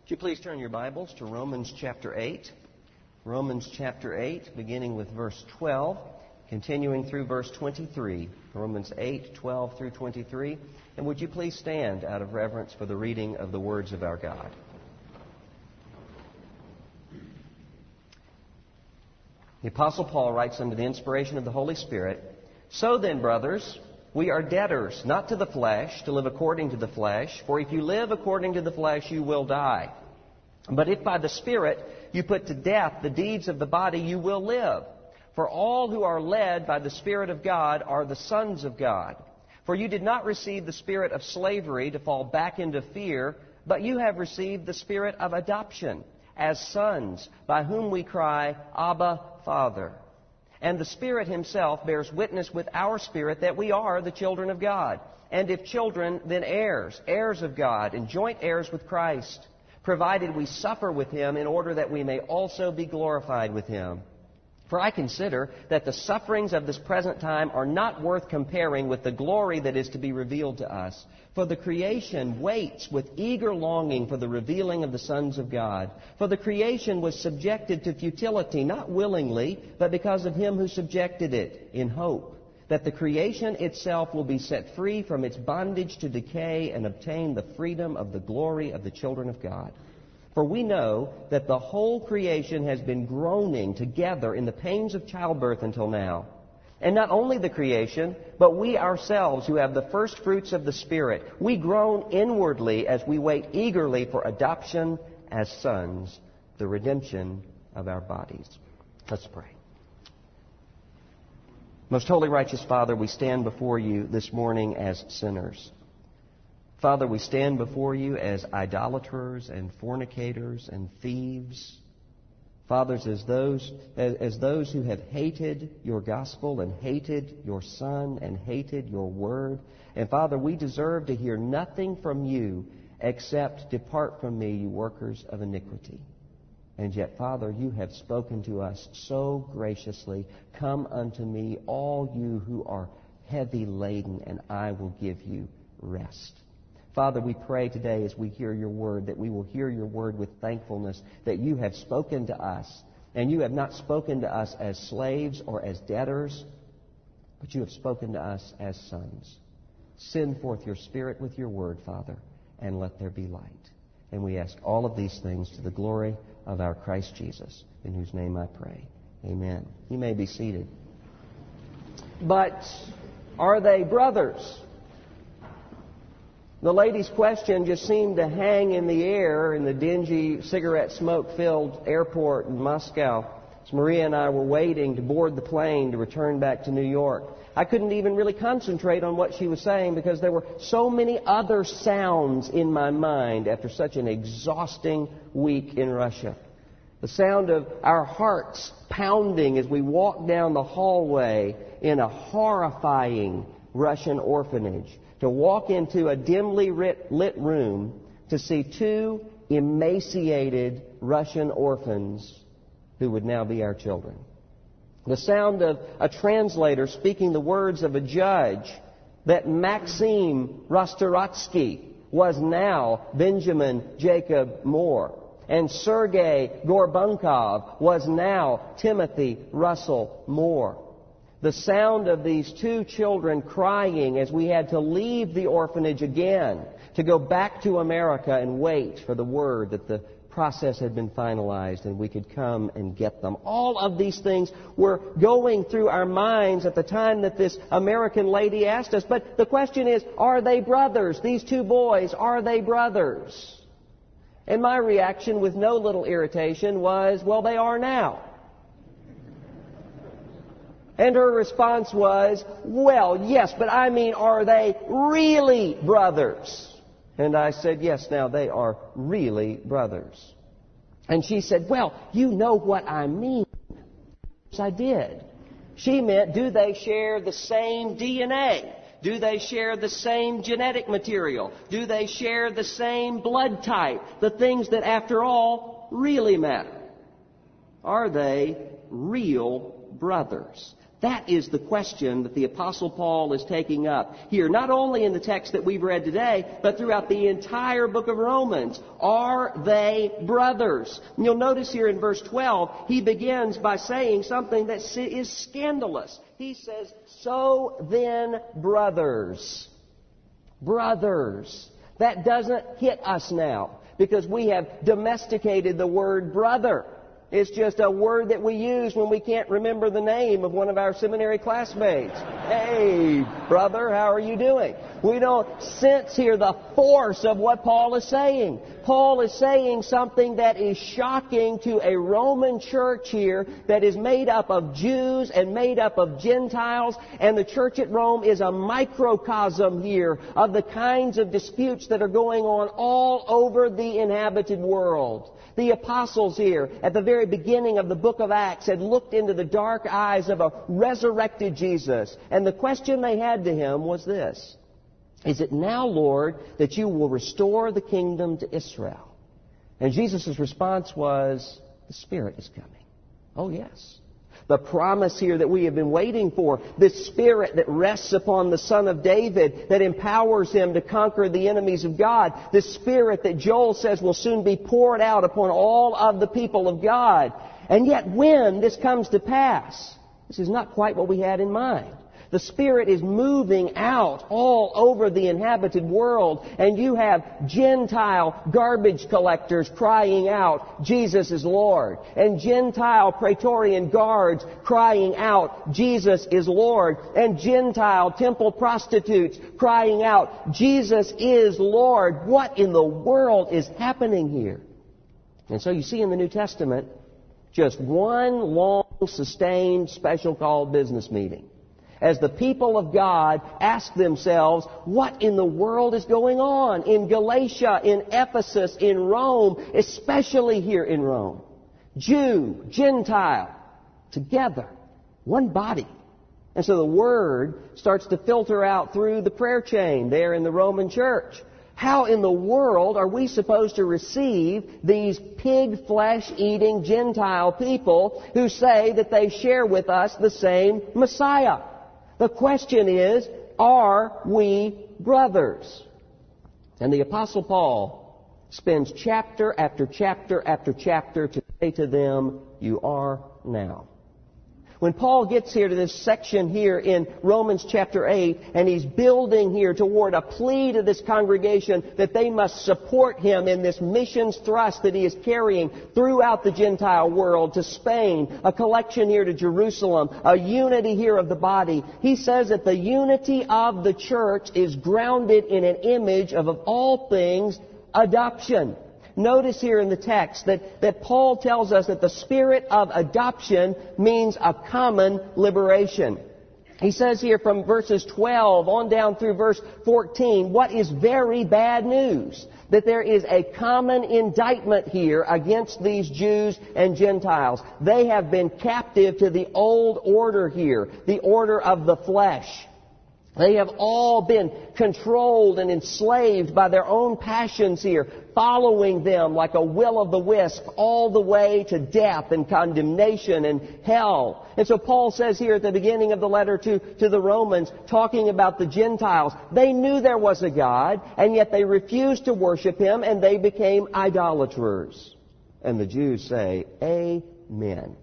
Would you please turn your Bibles to Romans chapter 8? Romans chapter 8, beginning with verse 12, continuing through verse 23. Romans 8, 12 through 23. And would you please stand out of reverence for the reading of the words of our God? The Apostle Paul writes under the inspiration of the Holy Spirit, "So then, brothers, we are debtors, not to the flesh, to live according to the flesh. For if you live according to the flesh, you will die. But if by the Spirit you put to death the deeds of the body, you will live. For all who are led by the Spirit of God are the sons of God. For you did not receive the spirit of slavery to fall back into fear, but you have received the spirit of adoption as sons, by whom we cry, Abba, Father. And the Spirit Himself bears witness with our spirit that we are the children of God. And if children, then heirs, heirs of God, and joint heirs with Christ, provided we suffer with Him in order that we may also be glorified with Him. For I consider that the sufferings of this present time are not worth comparing with the glory that is to be revealed to us. For the creation waits with eager longing for the revealing of the sons of God. For the creation was subjected to futility, not willingly, but because of Him who subjected it, in hope that the creation itself will be set free from its bondage to decay and obtain the freedom of the glory of the children of God. For we know that the whole creation has been groaning together in the pains of childbirth until now. And not only the creation, but we ourselves who have the first fruits of the Spirit, we groan inwardly as we wait eagerly for adoption as sons, the redemption of our bodies." Let's pray. Most holy, righteous Father, we stand before You this morning as sinners. Father, we stand before You as idolaters and fornicators and thieves. Fathers, as those who have hated Your gospel and hated Your Son and hated Your word. And Father, we deserve to hear nothing from You except, "Depart from me, you workers of iniquity." And yet, Father, You have spoken to us so graciously. "Come unto me, all you who are heavy laden, and I will give you rest." Father, we pray today as we hear Your word that we will hear Your word with thankfulness, that You have spoken to us. And You have not spoken to us as slaves or as debtors, but You have spoken to us as sons. Send forth Your Spirit with Your word, Father, and let there be light. And we ask all of these things to the glory of our Christ Jesus, in whose name I pray. Amen. You may be seated. But are they brothers? The lady's question just seemed to hang in the air in the dingy, cigarette smoke-filled airport in Moscow as Maria and I were waiting to board the plane to return back to New York. I couldn't even really concentrate on what she was saying because there were so many other sounds in my mind after such an exhausting week in Russia. The sound of our hearts pounding as we walked down the hallway in a horrifying Russian orphanage, to walk into a dimly lit room to see two emaciated Russian orphans who would now be our children. The sound of a translator speaking the words of a judge that Maxim Rostoratsky was now Benjamin Jacob Moore, and Sergei Gorbunkov was now Timothy Russell Moore. The sound of these two children crying as we had to leave the orphanage again to go back to America and wait for the word that the process had been finalized and we could come and get them. All of these things were going through our minds at the time that this American lady asked us. But the question is, are they brothers? These two boys, are they brothers? And my reaction, with no little irritation, was, well, they are now. And her response was, well, yes, but I mean, are they really brothers? And I said, yes, now they are really brothers. And she said, well, you know what I mean. Yes, I did. She meant, do they share the same DNA? Do they share the same genetic material? Do they share the same blood type? The things that, after all, really matter. Are they real brothers? That is the question that the Apostle Paul is taking up here, not only in the text that we've read today, but throughout the entire book of Romans. Are they brothers? And you'll notice here in verse 12, he begins by saying something that is scandalous. He says, "So then, brothers." Brothers. That doesn't hit us now, because we have domesticated the word brother. It's just a word that we use when we can't remember the name of one of our seminary classmates. Hey, brother, how are you doing? We don't sense here the force of what Paul is saying. Paul is saying something that is shocking to a Roman church here that is made up of Jews and made up of Gentiles, and the church at Rome is a microcosm here of the kinds of disputes that are going on all over the inhabited world. The apostles here, at the very beginning of the book of Acts, had looked into the dark eyes of a resurrected Jesus. And the question they had to him was this: "Is it now, Lord, that you will restore the kingdom to Israel?" And Jesus' response was, "The Spirit is coming." Oh, yes. The promise here that we have been waiting for, this Spirit that rests upon the Son of David, that empowers him to conquer the enemies of God, this Spirit that Joel says will soon be poured out upon all of the people of God. And yet when this comes to pass, this is not quite what we had in mind. The Spirit is moving out all over the inhabited world, and you have Gentile garbage collectors crying out, "Jesus is Lord," and Gentile Praetorian guards crying out, "Jesus is Lord," and Gentile temple prostitutes crying out, "Jesus is Lord." What in the world is happening here? And so you see in the New Testament just one long, sustained, special called business meeting, as the people of God ask themselves, what in the world is going on in Galatia, in Ephesus, in Rome, especially here in Rome? Jew, Gentile, together, one body. And so the word starts to filter out through the prayer chain there in the Roman church. How in the world are we supposed to receive these pig flesh-eating Gentile people who say that they share with us the same Messiah? The question is, are we brothers? And the Apostle Paul spends chapter after chapter after chapter to say to them, "You are now." When Paul gets here to this section here in Romans chapter 8, and he's building here toward a plea to this congregation that they must support him in this missions thrust that he is carrying throughout the Gentile world to Spain, a collection here to Jerusalem, a unity here of the body. He says that the unity of the church is grounded in an image of all things, adoption. Notice here in the text that Paul tells us that the spirit of adoption means a common liberation. He says here from verses 12 on down through verse 14, what is very bad news? That there is a common indictment here against these Jews and Gentiles. They have been captive to the old order here, the order of the flesh. They have all been controlled and enslaved by their own passions here, following them like a will-o'-the-wisp all the way to death and condemnation and hell. And so Paul says here at the beginning of the letter to the Romans, talking about the Gentiles, they knew there was a God, and yet they refused to worship Him, and they became idolaters. And the Jews say, Amen.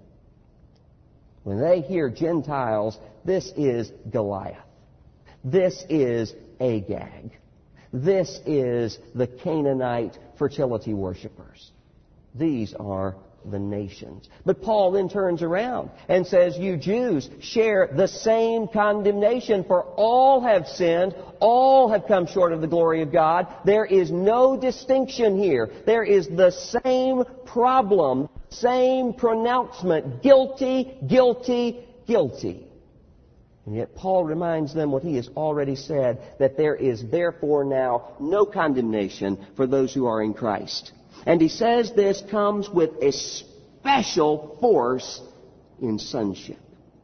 When they hear Gentiles, this is Goliath. This is Agag. This is the Canaanite fertility worshipers. These are the nations. But Paul then turns around and says, you Jews share the same condemnation, for all have sinned, all have come short of the glory of God. There is no distinction here. There is the same problem, same pronouncement, guilty, guilty, guilty. And yet Paul reminds them what he has already said, that there is therefore now no condemnation for those who are in Christ. And he says this comes with a special force in sonship.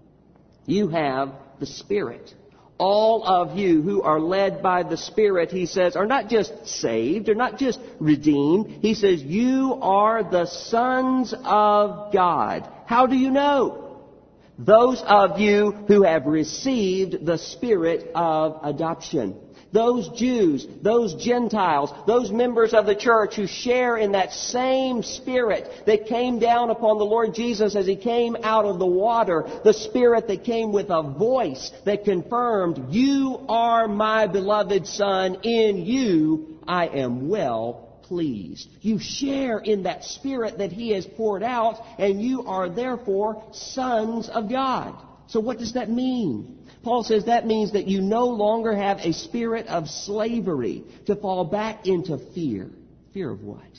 You have the Spirit. All of you who are led by the Spirit, he says, are not just saved, are not just redeemed. He says, you are the sons of God. How do you know? Those of you who have received the Spirit of adoption. Those Jews, those Gentiles, those members of the church who share in that same Spirit that came down upon the Lord Jesus as He came out of the water, the Spirit that came with a voice that confirmed, "You are my beloved Son, in you I am well pleased." You share in that Spirit that He has poured out, and you are therefore sons of God. So what does that mean? Paul says that means that you no longer have a spirit of slavery to fall back into fear. Fear of what?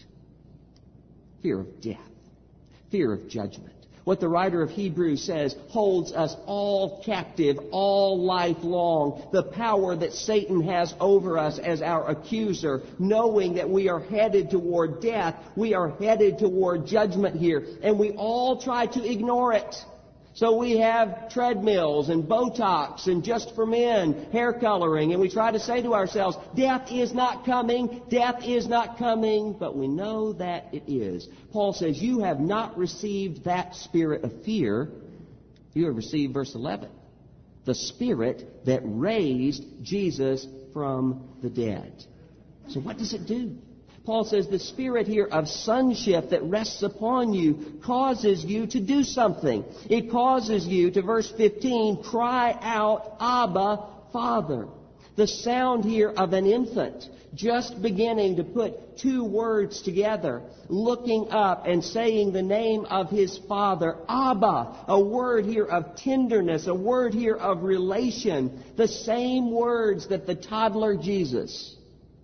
Fear of death. Fear of judgment. What the writer of Hebrews says holds us all captive all life long. The power that Satan has over us as our accuser, knowing that we are headed toward death, we are headed toward judgment here, and we all try to ignore it. So we have treadmills and Botox and Just for Men hair coloring, and we try to say to ourselves, death is not coming, death is not coming, but we know that it is. Paul says, you have not received that spirit of fear. You have received, verse 11, the Spirit that raised Jesus from the dead. So what does it do? Paul says the Spirit here of sonship that rests upon you causes you to do something. It causes you to, verse 15, cry out, Abba, Father. The sound here of an infant just beginning to put two words together, looking up and saying the name of his Father, Abba, a word here of tenderness, a word here of relation, the same words that the toddler Jesus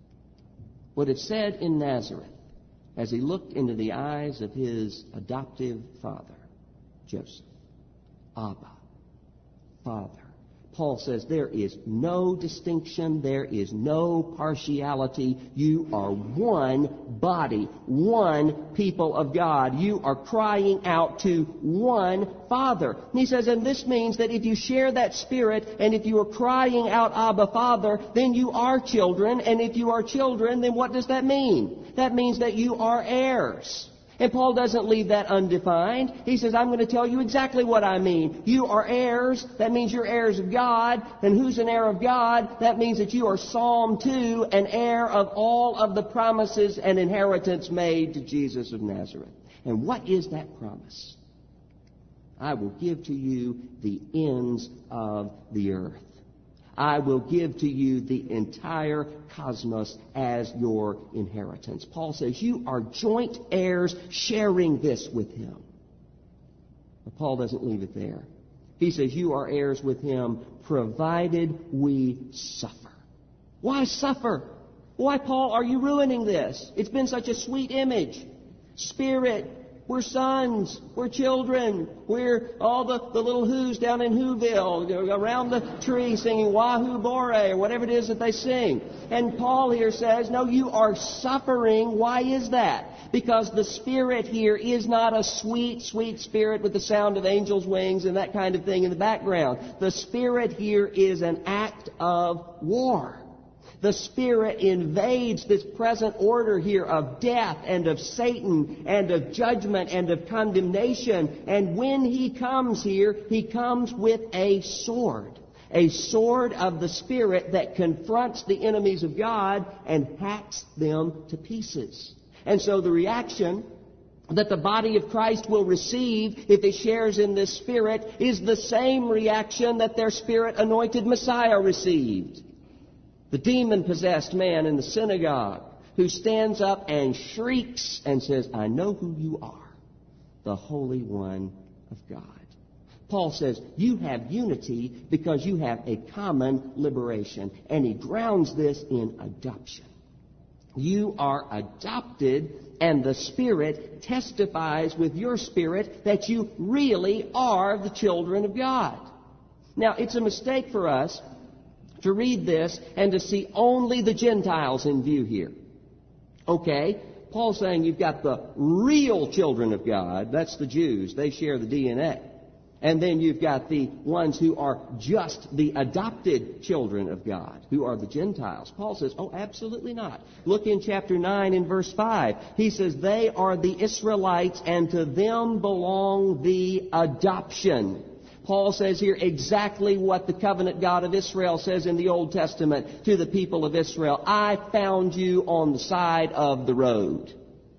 would have said in Nazareth as he looked into the eyes of his adoptive father, Joseph. Abba, Father. Paul says there is no distinction, there is no partiality. You are one body, one people of God. You are crying out to one Father. And he says, and this means that if you share that Spirit and if you are crying out, Abba, Father, then you are children. And if you are children, then what does that mean? That means that you are heirs. And Paul doesn't leave that undefined. He says, I'm going to tell you exactly what I mean. You are heirs. That means you're heirs of God. And who's an heir of God? That means that you are Psalm 2, an heir of all of the promises and inheritance made to Jesus of Nazareth. And what is that promise? I will give to you the ends of the earth. I will give to you the entire cosmos as your inheritance. Paul says you are joint heirs sharing this with Him. But Paul doesn't leave it there. He says you are heirs with Him provided we suffer. Why suffer? Why, Paul, are you ruining this? It's been such a sweet image. Spirit. We're sons. We're children. We're all the little who's down in Whoville around the tree singing Wahoo Bore or whatever it is that they sing. And Paul here says, no, you are suffering. Why is that? Because the Spirit here is not a sweet, sweet Spirit with the sound of angels' wings and that kind of thing in the background. The Spirit here is an act of war. The Spirit invades this present order here of death and of Satan and of judgment and of condemnation. And when He comes here, He comes with a sword of the Spirit that confronts the enemies of God and hacks them to pieces. And so the reaction that the body of Christ will receive if it shares in this Spirit is the same reaction that their Spirit-anointed Messiah received. The demon-possessed man in the synagogue who stands up and shrieks and says, I know who you are, the Holy One of God. Paul says, you have unity because you have a common liberation. And he grounds this in adoption. You are adopted, and the Spirit testifies with your spirit that you really are the children of God. Now, it's a mistake for us to read this and to see only the Gentiles in view here. Okay, Paul's saying you've got the real children of God. That's the Jews. They share the DNA. And then you've got the ones who are just the adopted children of God, who are the Gentiles. Paul says, oh, absolutely not. Look in chapter 9 in verse 5. He says, they are the Israelites, and to them belong the adoption. Paul says here exactly what the covenant God of Israel says in the Old Testament to the people of Israel. I found you on the side of the road.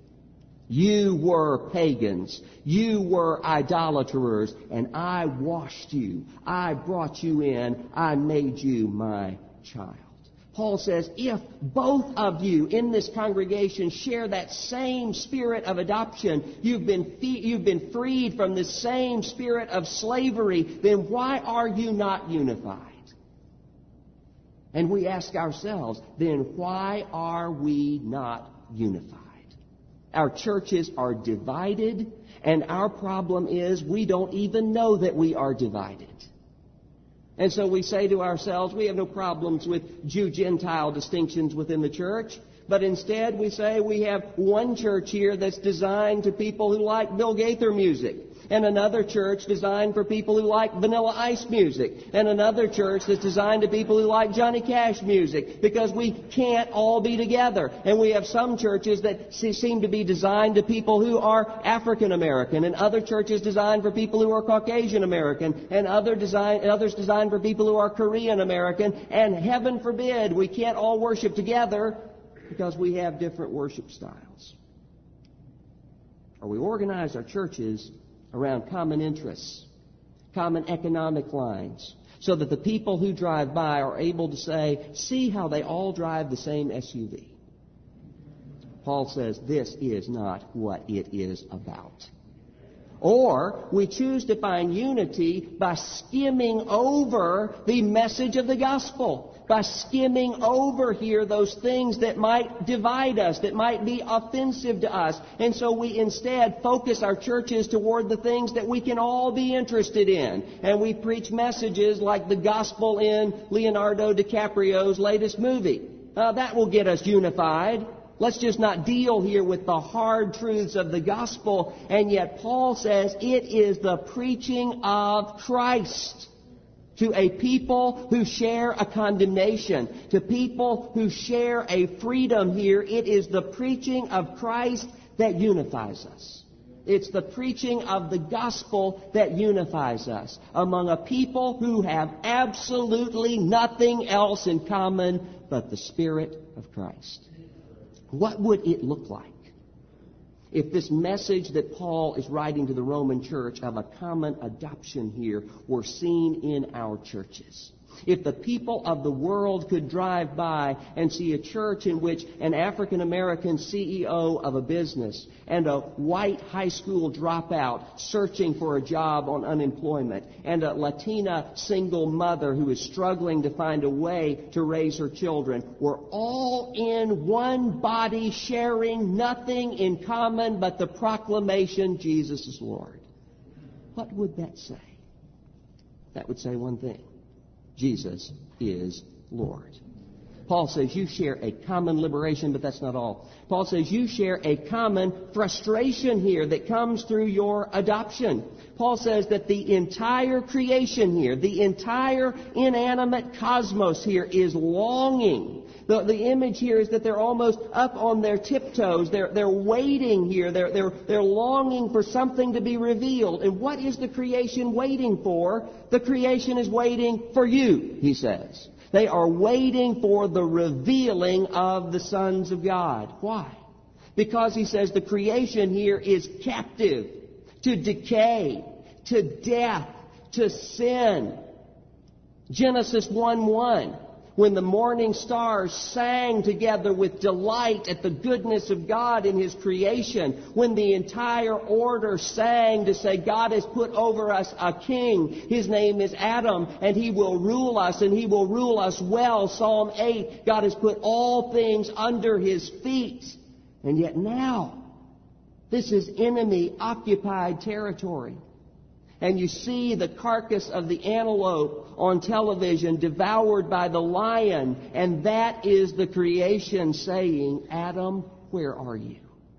You were pagans. You were idolaters. And I washed you. I brought you in. I made you my child. Paul says, if both of you in this congregation share that same spirit of adoption, you've been freed from this same spirit of slavery, then why are you not unified? And we ask ourselves, then why are we not unified? Our churches are divided, and our problem is we don't even know that we are divided. And so we say to ourselves, we have no problems with Jew-Gentile distinctions within the church, but instead we say we have one church here that's designed to people who like Bill Gaither music, and another church designed for people who like Vanilla Ice music, and another church that's designed to people who like Johnny Cash music, because we can't all be together. And we have some churches that seem to be designed to people who are African American, and other churches designed for people who are Caucasian American, and others designed for people who are Korean American, and heaven forbid we can't all worship together because we have different worship styles. Or we organize our churches around common interests, common economic lines, so that the people who drive by are able to say, see how they all drive the same SUV. Paul says this is not what it is about. Or we choose to find unity by skimming over the message of the gospel, by skimming over here those things that might divide us, that might be offensive to us. And so we instead focus our churches toward the things that we can all be interested in. And we preach messages like the gospel in Leonardo DiCaprio's latest movie. That will get us unified. Let's just not deal here with the hard truths of the gospel. And yet Paul says it is the preaching of Christ to a people who share a condemnation, to people who share a freedom here. It is the preaching of Christ that unifies us. It's the preaching of the gospel that unifies us among a people who have absolutely nothing else in common but the Spirit of Christ. What would it look like if this message that Paul is writing to the Roman church of a common adoption here were seen in our churches? If the people of the world could drive by and see a church in which an African American CEO of a business and a white high school dropout searching for a job on unemployment and a Latina single mother who is struggling to find a way to raise her children were all in one body, sharing nothing in common but the proclamation Jesus is Lord. What would that say? That would say one thing. Jesus is Lord. Paul says you share a common liberation, but that's not all. Paul says you share a common frustration here that comes through your adoption. Paul says that the entire creation here, the entire inanimate cosmos here is longing. The image here is that they're almost up on their tiptoes. They're waiting here. They're longing for something to be revealed. And what is the creation waiting for? The creation is waiting for you, he says. They are waiting for the revealing of the sons of God. Why? Because he says the creation here is captive to decay, to death, to sin. Genesis 1:1. When the morning stars sang together with delight at the goodness of God in His creation, when the entire order sang to say, God has put over us a king, His name is Adam, and He will rule us, and He will rule us well, Psalm 8, God has put all things under His feet. And yet now, this is enemy-occupied territory. And you see the carcass of the antelope on television devoured by the lion. And that is the creation saying, Adam, where are you?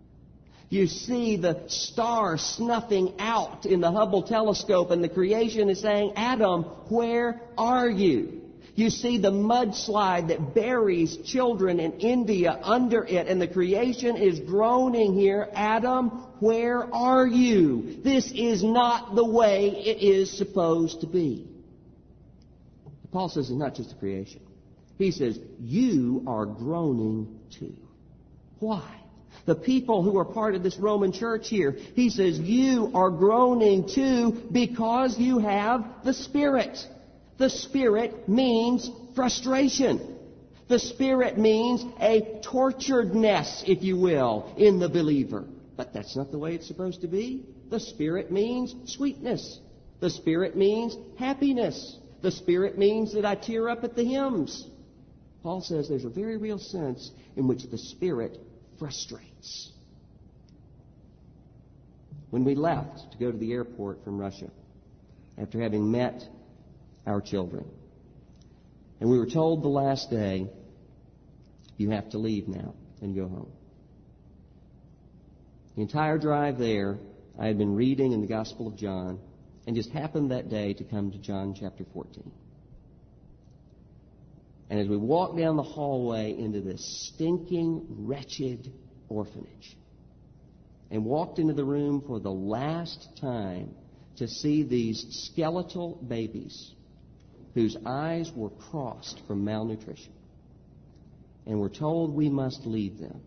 You see the star snuffing out in the Hubble telescope, and the creation is saying, Adam, where are you? You see the mudslide that buries children in India under it, and the creation is groaning here. Adam, where are you? This is not the way it is supposed to be. Paul says it's not just the creation. He says, you are groaning too. Why? The people who are part of this Roman church here, he says, you are groaning too because you have the Spirit. The Spirit means frustration. The Spirit means a torturedness, if you will, in the believer. But that's not the way it's supposed to be. The Spirit means sweetness. The Spirit means happiness. The Spirit means that I tear up at the hymns. Paul says there's a very real sense in which the Spirit frustrates. When we left to go to the airport from Russia, after having met our children, and we were told the last day, you have to leave now and go home. The entire drive there, I had been reading in the Gospel of John, and just happened that day to come to John chapter 14. And as we walked down the hallway into this stinking, wretched orphanage, and walked into the room for the last time to see these skeletal babies whose eyes were crossed from malnutrition, and were told we must leave them,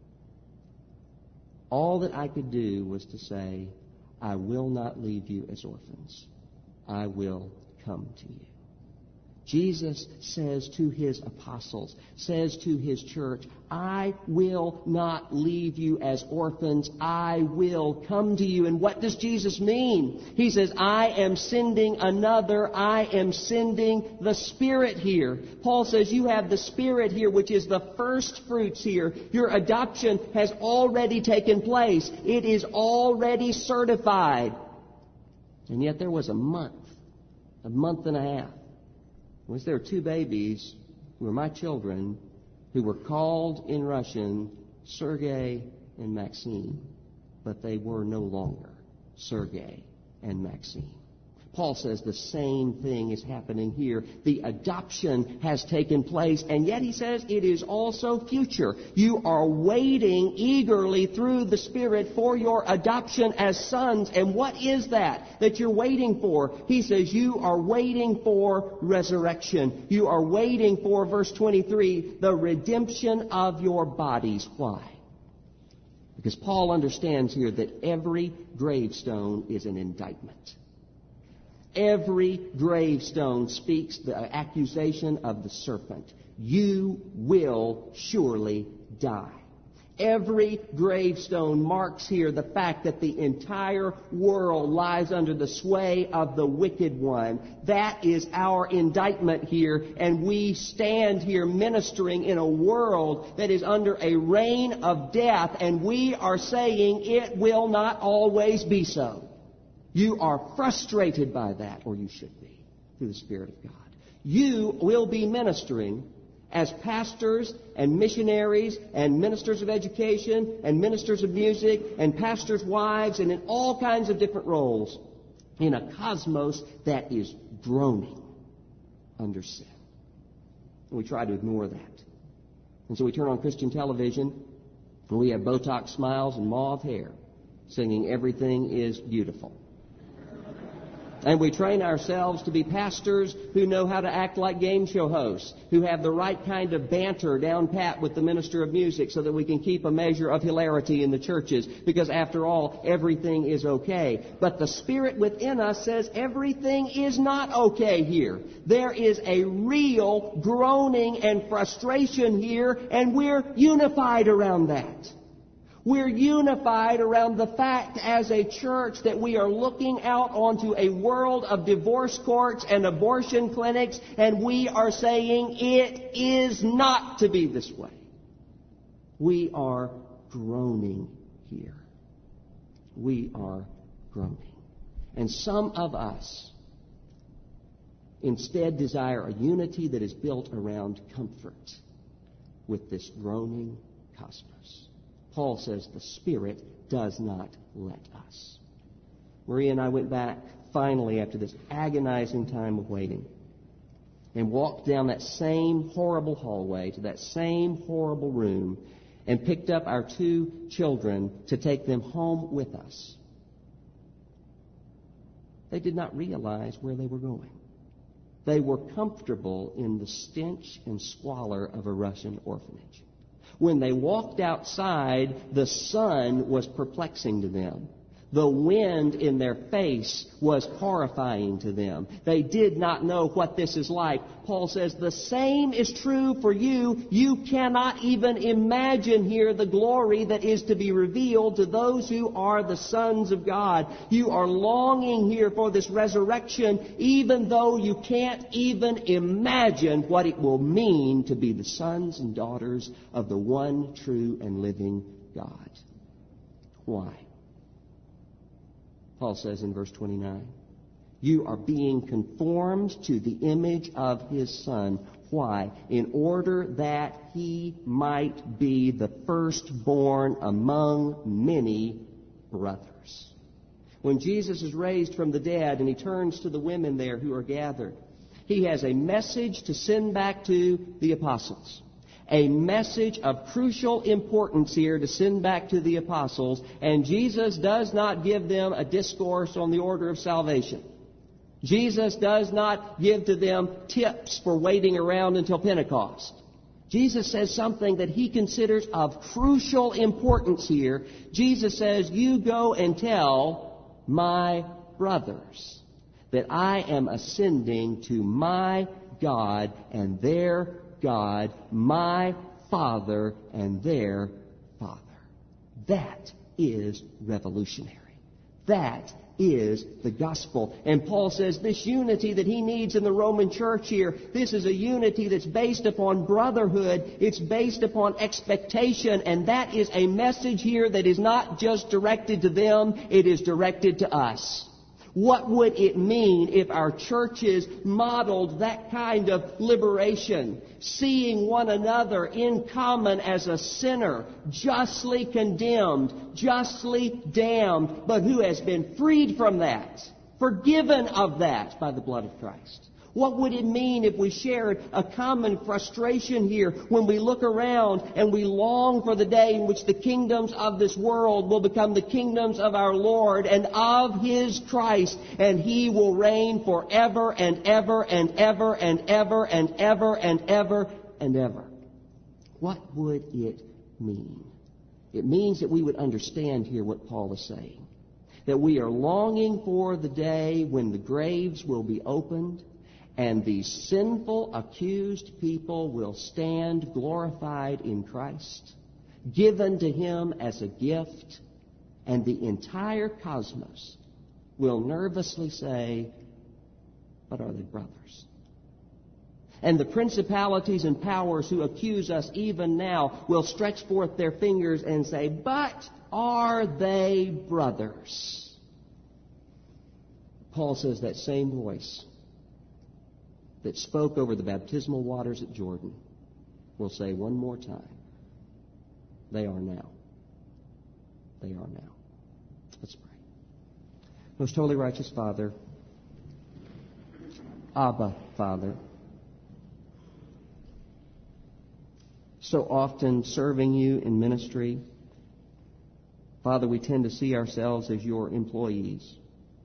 all that I could do was to say, I will not leave you as orphans. I will come to you. Jesus says to his apostles, says to his church, I will not leave you as orphans. I will come to you. And what does Jesus mean? He says, I am sending another. I am sending the Spirit here. Paul says you have the Spirit here, which is the first fruits here. Your adoption has already taken place. It is already certified. And yet there was a month and a half, was there were two babies who were my children who were called in Russian Sergei and Maxime, but they were no longer Sergei and Maxime. Paul says the same thing is happening here. The adoption has taken place, and yet he says it is also future. You are waiting eagerly through the Spirit for your adoption as sons. And what is that you're waiting for? He says you are waiting for resurrection. You are waiting for, verse 23, the redemption of your bodies. Why? Because Paul understands here that every gravestone is an indictment. Every gravestone speaks the accusation of the serpent. You will surely die. Every gravestone marks here the fact that the entire world lies under the sway of the wicked one. That is our indictment here, and we stand here ministering in a world that is under a reign of death, and we are saying it will not always be so. You are frustrated by that, or you should be, through the Spirit of God. You will be ministering as pastors and missionaries and ministers of education and ministers of music and pastors' wives and in all kinds of different roles in a cosmos that is groaning under sin. And we try to ignore that. And so we turn on Christian television and we have Botox smiles and mauve hair singing "Everything is Beautiful." And we train ourselves to be pastors who know how to act like game show hosts, who have the right kind of banter down pat with the minister of music so that we can keep a measure of hilarity in the churches, because after all, everything is okay. But the Spirit within us says everything is not okay here. There is a real groaning and frustration here, and we're unified around that. We're unified around the fact as a church that we are looking out onto a world of divorce courts and abortion clinics, and we are saying it is not to be this way. We are groaning here. We are groaning. And some of us instead desire a unity that is built around comfort with this groaning cosmos. Paul says the Spirit does not let us. Maria and I went back finally after this agonizing time of waiting and walked down that same horrible hallway to that same horrible room and picked up our 2 children to take them home with us. They did not realize where they were going. They were comfortable in the stench and squalor of a Russian orphanage. When they walked outside, the sun was perplexing to them. The wind in their face was horrifying to them. They did not know what this is like. Paul says, the same is true for you. You cannot even imagine here the glory that is to be revealed to those who are the sons of God. You are longing here for this resurrection, even though you can't even imagine what it will mean to be the sons and daughters of the one true and living God. Why? Paul says in verse 29, you are being conformed to the image of His Son. Why? In order that He might be the firstborn among many brothers. When Jesus is raised from the dead and He turns to the women there who are gathered, He has a message to send back to the apostles. A message of crucial importance here to send back to the apostles, and Jesus does not give them a discourse on the order of salvation. Jesus does not give to them tips for waiting around until Pentecost. Jesus says something that He considers of crucial importance here. Jesus says, you go and tell my brothers that I am ascending to my God and their God, my Father and their Father. That is revolutionary. That is the gospel. And Paul says this unity that he needs in the Roman church here, this is a unity that's based upon brotherhood. It's based upon expectation. And that is a message here that is not just directed to them, it is directed to us. What would it mean if our churches modeled that kind of liberation, seeing one another in common as a sinner, justly condemned, justly damned, but who has been freed from that, forgiven of that by the blood of Christ? What would it mean if we shared a common frustration here when we look around and we long for the day in which the kingdoms of this world will become the kingdoms of our Lord and of His Christ, and He will reign forever and ever and ever and ever and ever and ever and ever? What would it mean? It means that we would understand here what Paul is saying. That we are longing for the day when the graves will be opened, and these sinful, accused people will stand glorified in Christ, given to Him as a gift, and the entire cosmos will nervously say, but are they brothers? And the principalities and powers who accuse us even now will stretch forth their fingers and say, but are they brothers? Paul says that same voice that spoke over the baptismal waters at Jordan will say one more time, they are now. They are now. Let's pray. Most holy, righteous Father, Abba, Father, so often serving You in ministry, Father, we tend to see ourselves as Your employees.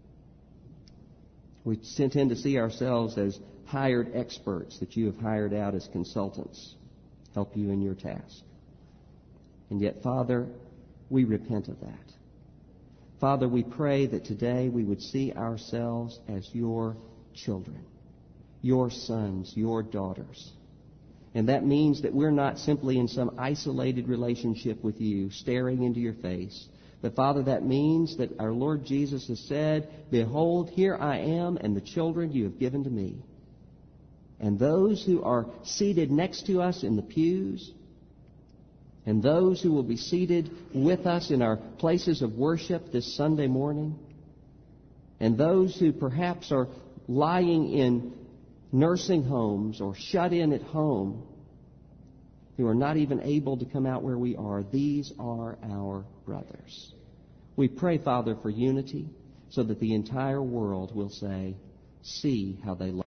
We tend to see ourselves as hired experts that You have hired out as consultants, help You in Your task. And yet, Father, we repent of that. Father, we pray that today we would see ourselves as Your children, Your sons, Your daughters. And that means that we're not simply in some isolated relationship with You, staring into Your face. But Father, that means that our Lord Jesus has said, behold, here I am and the children You have given to Me. And those who are seated next to us in the pews, and those who will be seated with us in our places of worship this Sunday morning, and those who perhaps are lying in nursing homes or shut in at home, who are not even able to come out where we are, these are our brothers. We pray, Father, for unity so that the entire world will say, see how they love.